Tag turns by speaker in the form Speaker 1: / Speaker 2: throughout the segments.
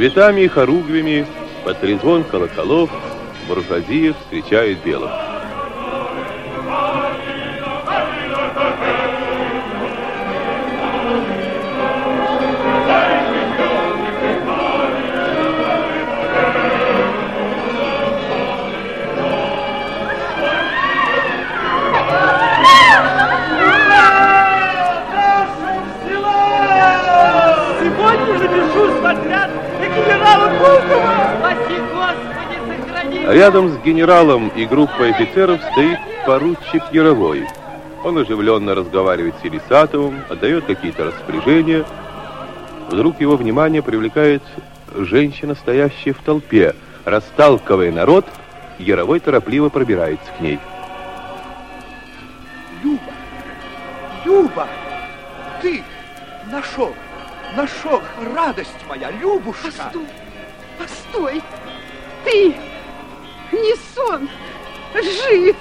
Speaker 1: цветами и хоругвями, под трезвон колоколов, буржуазия встречает белых. Рядом с генералом и группой офицеров стоит поручик Яровой. Он оживленно разговаривает с Елисатовым, отдает какие-то распоряжения. Вдруг его внимание привлекает женщина, стоящая в толпе. Расталкивая народ, Яровой торопливо пробирается к ней.
Speaker 2: Люба! Люба! Ты нашел, радость моя, Любушка!
Speaker 3: Постой! Ты не сон! Жив!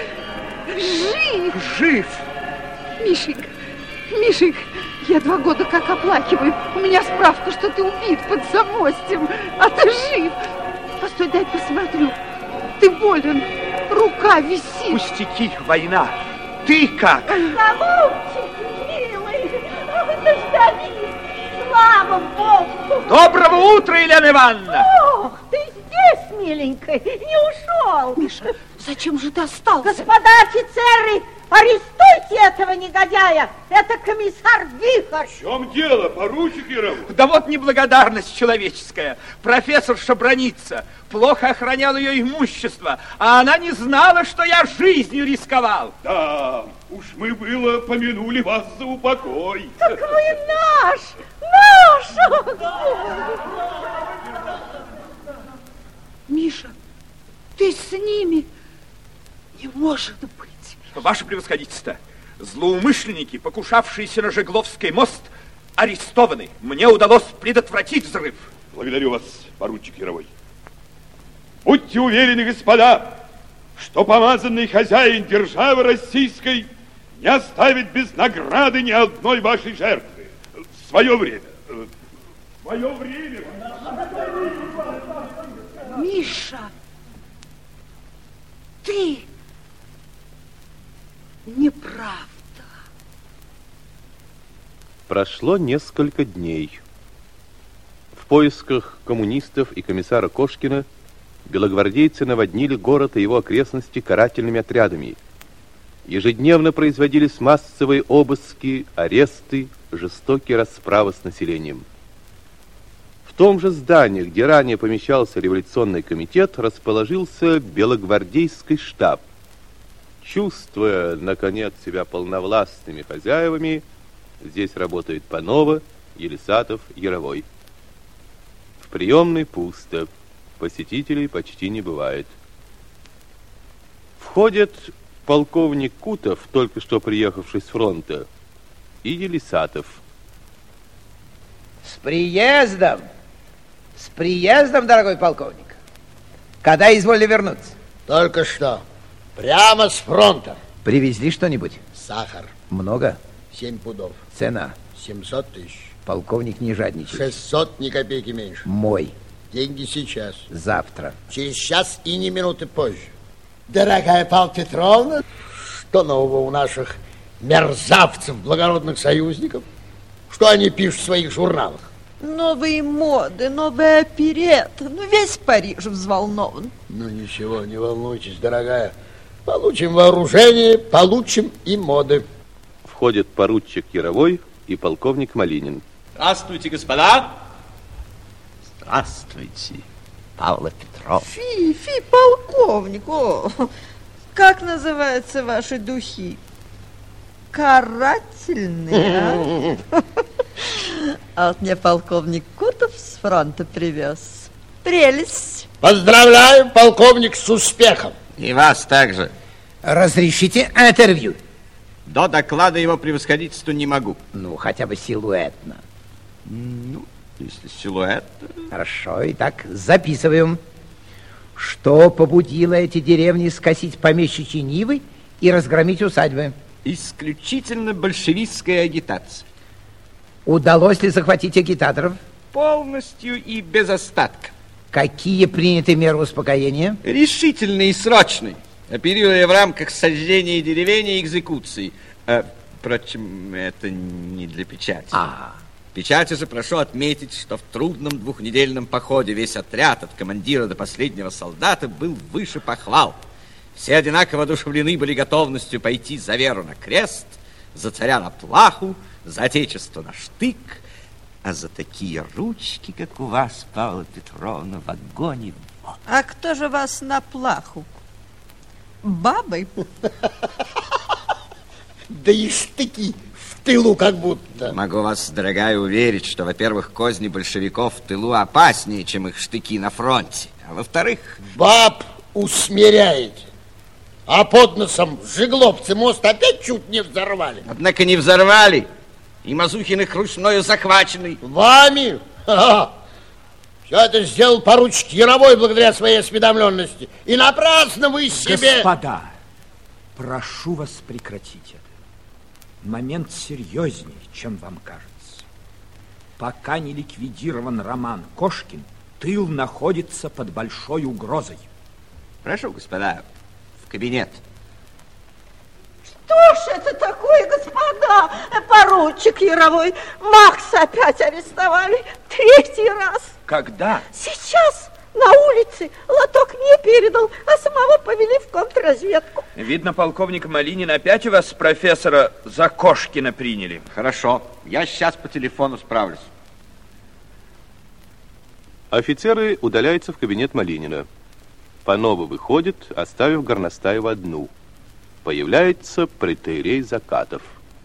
Speaker 2: Жив!
Speaker 3: Мишенька, я 2 года как оплакиваю. У меня справка, что ты убит под Замостьем, а ты жив. Постой, дай посмотрю. Ты болен, рука висит.
Speaker 2: Пустяки, война. Ты как?
Speaker 4: Голубчик, милый, дождались. Слава Богу!
Speaker 2: Доброго утра, Елена Ивановна!
Speaker 4: Ох, ты здесь, миленькая, не ушел.
Speaker 3: Миша, зачем же ты остался?
Speaker 4: Господа офицеры, арестуйте этого негодяя! Это комиссар Вихрь!
Speaker 5: В чем дело, поручик Яровой?
Speaker 2: Да вот неблагодарность человеческая. Профессорша бранится, плохо охранял ее имущество, а она не знала, что я жизнью рисковал.
Speaker 5: Да, уж мы было помянули вас за упокой.
Speaker 4: Так вы наш!
Speaker 3: Миша, ты с ними? Не может быть.
Speaker 2: Ваше превосходительство, злоумышленники, покушавшиеся на Жегловский мост, арестованы. Мне удалось предотвратить взрыв.
Speaker 5: Благодарю вас, поручик Яровой. Будьте уверены, господа, что помазанный хозяин державы российской не оставит без награды ни одной вашей жертвы. В свое время.
Speaker 3: Миша, ты... Неправда.
Speaker 1: Прошло несколько дней. В поисках коммунистов и комиссара Кошкина белогвардейцы наводнили город и его окрестности карательными отрядами. Ежедневно производились массовые обыски, аресты, жестокие расправы с населением. В том же здании, где ранее помещался революционный комитет, расположился белогвардейский штаб. Чувствуя, наконец, себя полновластными хозяевами, здесь работает Панова, Елисатов, Яровой. В приемной пусто, посетителей почти не бывает. Входят полковник Кутов, только что приехавший с фронта, и Елисатов.
Speaker 6: С приездом, дорогой полковник. Когда изволили вернуться?
Speaker 7: Только что. Прямо с фронта.
Speaker 6: Привезли что-нибудь?
Speaker 7: Сахар.
Speaker 6: Много?
Speaker 7: 7 пудов.
Speaker 6: Цена?
Speaker 7: 700 тысяч.
Speaker 6: Полковник, не жадничает.
Speaker 7: 600, ни копейки меньше.
Speaker 6: Мой.
Speaker 7: Деньги сейчас.
Speaker 6: Завтра.
Speaker 7: Через час и ни минуты позже. Дорогая Павла Петровна, что нового у наших мерзавцев, благородных союзников? Что они пишут в своих журналах?
Speaker 8: Новые моды, новая оперетта. Весь Париж взволнован.
Speaker 7: Ну ничего, не волнуйтесь, дорогая. Получим вооружение, получим и моды.
Speaker 1: Входят поручик Яровой и полковник Малинин.
Speaker 9: Здравствуйте, господа. Здравствуйте, Павла Петровна.
Speaker 8: Фи, полковник. Как называются ваши духи? Карательные, а? А вот мне полковник Кутов с фронта привез. Прелесть.
Speaker 7: Поздравляю, полковник, с успехом.
Speaker 9: И вас также.
Speaker 6: Разрешите интервью?
Speaker 9: До доклада его превосходительству не могу.
Speaker 6: Ну, хотя бы силуэтно.
Speaker 9: Ну, если силуэт...
Speaker 6: Хорошо, итак, записываем. Что побудило эти деревни скосить помещичьи нивы и разгромить усадьбы?
Speaker 9: Исключительно большевистская агитация.
Speaker 6: Удалось ли захватить агитаторов?
Speaker 9: полностью и без остатка.
Speaker 6: Какие приняты меры успокоения?
Speaker 9: Решительный и срочный, оперируя в рамках сожжения деревень и экзекуций. Впрочем, это не для печати. Печати же прошу отметить, что в трудном двухнедельном походе весь отряд от командира до последнего солдата был выше похвал. Все одинаково одушевлены были готовностью пойти за веру на крест, за царя на плаху, за отечество на штык, а за такие ручки, как у вас, Павла Петровна, в огонь.
Speaker 8: А кто же вас на плаху? Бабы?
Speaker 7: Да и штыки в тылу как будто.
Speaker 9: Могу вас, дорогая, уверить, что, во-первых, козни большевиков в тылу опаснее, чем их штыки на фронте. А во-вторых...
Speaker 7: Баб усмиряете. А под носом жигловцы мост опять чуть не взорвали.
Speaker 9: Однако не взорвали. И Мазухиных Русь мною захваченный.
Speaker 7: Вами? Ха-ха. Все это сделал поручик Яровой благодаря своей осведомленности. И напрасно вы себе...
Speaker 2: Господа, прошу вас прекратить это. Момент серьезнее, чем вам кажется. Пока не ликвидирован Роман Кошкин, тыл находится под большой угрозой.
Speaker 9: Прошу, господа, в кабинет.
Speaker 4: Что ж это такое, господа? Поручик Яровой, Макса опять арестовали 3-й раз.
Speaker 2: Когда?
Speaker 4: Сейчас на улице. Лоток мне передал, а самого повели в контрразведку.
Speaker 2: Видно, полковник Малинин опять у вас профессора за Кошкина приняли.
Speaker 9: Хорошо, я сейчас по телефону справлюсь.
Speaker 1: Офицеры удаляются в кабинет Малинина. Панова выходит, оставив Горностаева одну. Появляется протоиерей Закатов.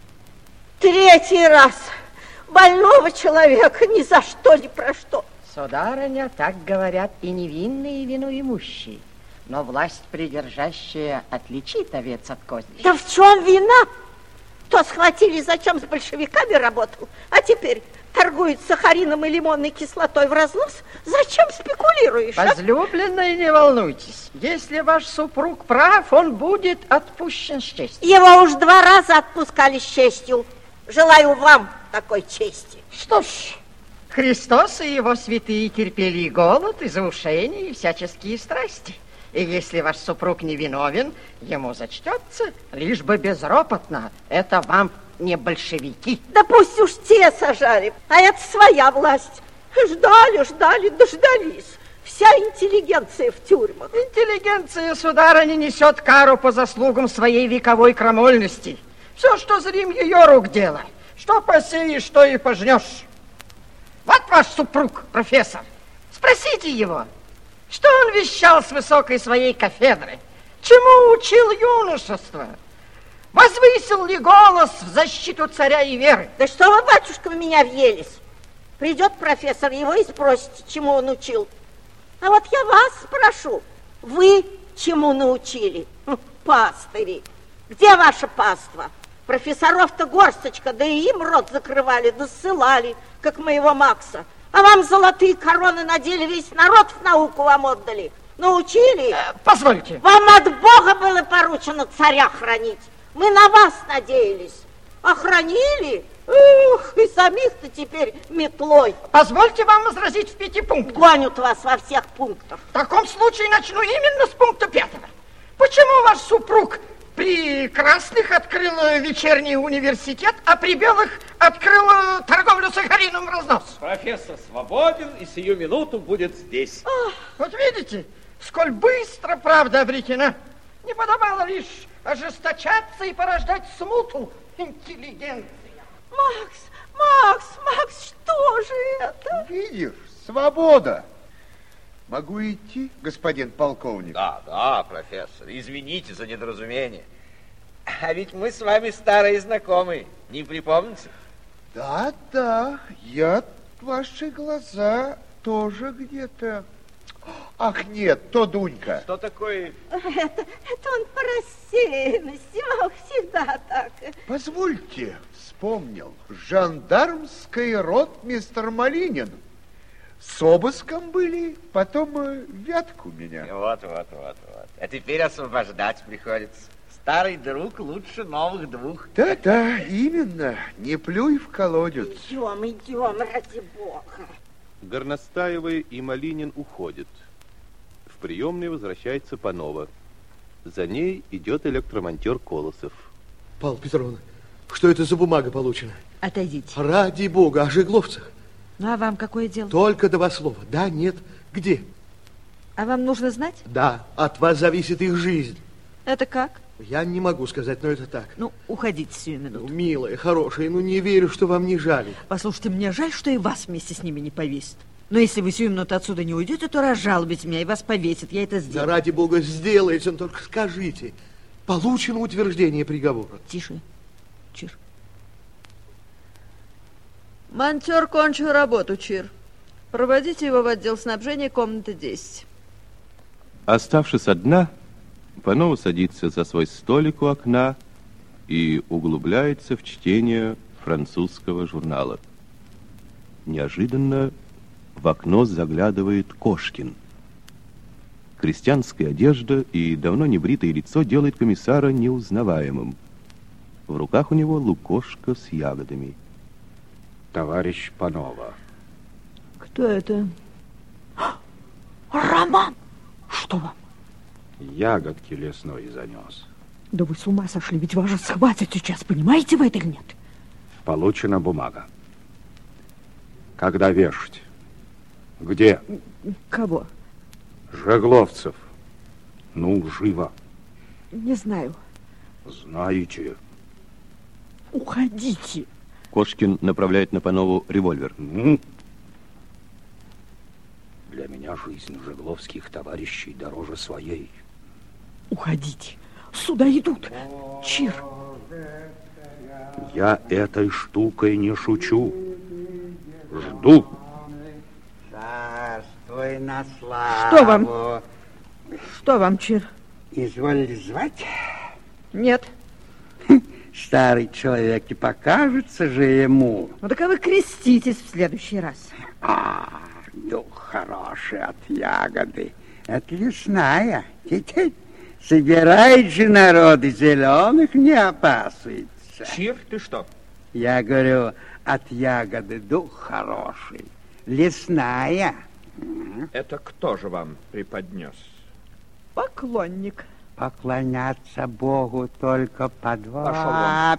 Speaker 4: 3-й раз. Больного человека ни за что, ни про что.
Speaker 10: Сударыня, так говорят и невинные, и виноимущие. Но власть придержащая отличит овец от козлищ.
Speaker 4: Да в чем вина? То схватили, зачем с большевиками работал, а теперь торгует сахарином и лимонной кислотой в разнос. Зачем спекулируешь?
Speaker 10: Возлюбленные, не волнуйтесь. Если ваш супруг прав, он будет отпущен с честью.
Speaker 4: Его уж 2 раза отпускали с честью. Желаю вам такой чести.
Speaker 10: Что ж, Христос и его святые терпели и голод, и заушение, и всяческие страсти. И если ваш супруг невиновен, ему зачтется, лишь бы безропотно. Это вам не большевики.
Speaker 4: Да пусть уж те сажали, а это своя власть. Ждали, дождались. Вся интеллигенция в тюрьмах.
Speaker 10: Интеллигенция, сударыня, несет кару по заслугам своей вековой крамольности. Все, что зрим, ее рук дело. Что посеешь, что и пожнешь. Вот ваш супруг, профессор. Спросите его, что он вещал с высокой своей кафедры, чему учил юношество, возвысил ли голос в защиту царя и веры.
Speaker 4: Да что вы, батюшка, в меня въелись? Придет профессор его и спросите, чему он учил. А вот я вас спрошу, вы чему научили, пастыри? Где ваше паство? Профессоров-то горсточка, да и им рот закрывали, да ссылали, как моего Макса. А вам золотые короны надели, весь народ в науку вам отдали. Научили?
Speaker 10: Позвольте.
Speaker 4: Вам от Бога было поручено царя хранить. Мы на вас надеялись. Охранили? Ух, и самих-то теперь метлой.
Speaker 10: Позвольте вам возразить в 5 пунктах.
Speaker 4: Гонят вас во всех пунктах.
Speaker 10: В таком случае начну именно с пункта 5. Почему ваш супруг при красных открыл вечерний университет, а при белых открыл торговлю сахарином в разнос?
Speaker 9: Профессор свободен и сию минуту будет здесь.
Speaker 10: Вот видите, сколь быстро правда обретена. Не подобало лишь ожесточаться и порождать смуту интеллигенции.
Speaker 4: Макс, что же это?
Speaker 11: Видишь, свобода. Могу идти, господин полковник?
Speaker 9: Да, профессор. Извините за недоразумение. А ведь мы с вами старые знакомые. Не припомните?
Speaker 11: Да, я ваши глаза тоже где-то... Ах, нет, то Дунька.
Speaker 9: Что такое?
Speaker 4: Это он по рассеянности, всегда так.
Speaker 11: Позвольте, вспомнил. Жандармский ротмистр Малинин. С обыском были, потом вятку меня.
Speaker 9: Вот. А теперь освобождать приходится. Старый друг лучше новых 2.
Speaker 11: Да, именно. Не плюй в колодец.
Speaker 4: Идем, ради бога.
Speaker 1: Горностаева и Малинин уходят. В приемной возвращается Панова. За ней идет электромонтер Колосов.
Speaker 12: Павла Петровна, что это за бумага получена?
Speaker 8: Отойдите.
Speaker 12: Ради бога, о Жегловцах.
Speaker 8: Ну, а вам какое дело?
Speaker 12: Только два слова. Да, нет, где?
Speaker 8: А вам нужно знать?
Speaker 12: Да, от вас зависит их жизнь.
Speaker 8: Это как?
Speaker 12: Я не могу сказать, но это так.
Speaker 8: Ну, уходите сию минуту.
Speaker 12: Ну, милая, хорошая, ну не верю, что вам не жаль.
Speaker 8: Послушайте, мне жаль, что и вас вместе с ними не повесят. Но если вы сию минуту отсюда не уйдете, то разжалуйте меня, и вас повесят. Я это сделаю.
Speaker 12: Да ради бога, сделайте, но только скажите. Получено утверждение приговора.
Speaker 8: Тише, Чир. Монтер кончил работу, Чир. Проводите его в отдел снабжения, комната 10.
Speaker 1: Оставшись одна, Панова садится за свой столик у окна и углубляется в чтение французского журнала. Неожиданно в окно заглядывает Кошкин. Крестьянская одежда и давно небритое лицо делает комиссара неузнаваемым. В руках у него лукошко с ягодами.
Speaker 13: Товарищ Панова.
Speaker 8: Кто это? Роман! Что вам?
Speaker 13: Ягодки лесной занес.
Speaker 8: Да вы с ума сошли, ведь вас же схватят сейчас, понимаете вы это или нет?
Speaker 13: Получена бумага. Когда вешать? Где?
Speaker 8: Кого?
Speaker 13: Жегловцев. Ну, живо.
Speaker 8: Не знаю.
Speaker 13: Знаете.
Speaker 8: Уходите.
Speaker 1: Кошкин направляет на Панову револьвер.
Speaker 13: Для меня жизнь жегловских товарищей дороже своей.
Speaker 8: Уходите. Сюда идут. Чир.
Speaker 13: Я этой штукой не шучу. Жду.
Speaker 14: Царствуй на славу.
Speaker 8: Что вам? Что вам, Чир?
Speaker 14: Изволили звать?
Speaker 8: Нет.
Speaker 14: Старый человек, и покажется же ему.
Speaker 8: Ну так а вы креститесь в следующий раз.
Speaker 14: Дух хороший от ягоды. Это лесная. Теперь собирает же народ, и зеленых не опасается.
Speaker 2: Чир, ты что?
Speaker 14: Я говорю, от ягоды дух хороший. Лесная.
Speaker 2: Это кто же вам преподнес?
Speaker 8: Поклонник.
Speaker 14: Поклоняться Богу только по два.
Speaker 2: Пошел вон.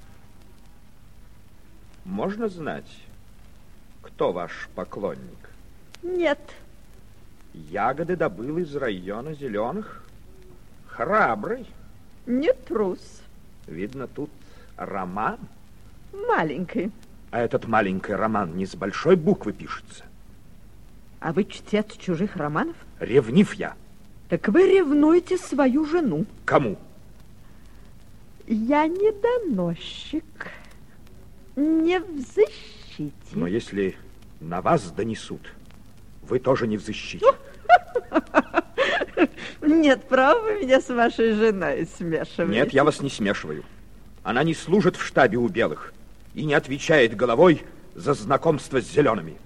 Speaker 2: Можно знать, кто ваш поклонник?
Speaker 8: Нет.
Speaker 2: Ягоды добыл из района зеленых. Храбрый.
Speaker 8: Не трус.
Speaker 2: Видно, тут роман.
Speaker 8: Маленький.
Speaker 2: А этот маленький роман не с большой буквы пишется.
Speaker 8: А вы чтец чужих романов?
Speaker 2: Ревнив я.
Speaker 8: Так вы ревнуете свою жену.
Speaker 2: Кому?
Speaker 8: Я не доносчик. Не в защите.
Speaker 2: Но если на вас донесут, вы тоже не в защите.
Speaker 8: Нет, право, вы меня с вашей женой смешиваете.
Speaker 2: Нет, я вас не смешиваю. Она не служит в штабе у белых и не отвечает головой за знакомство с зелеными.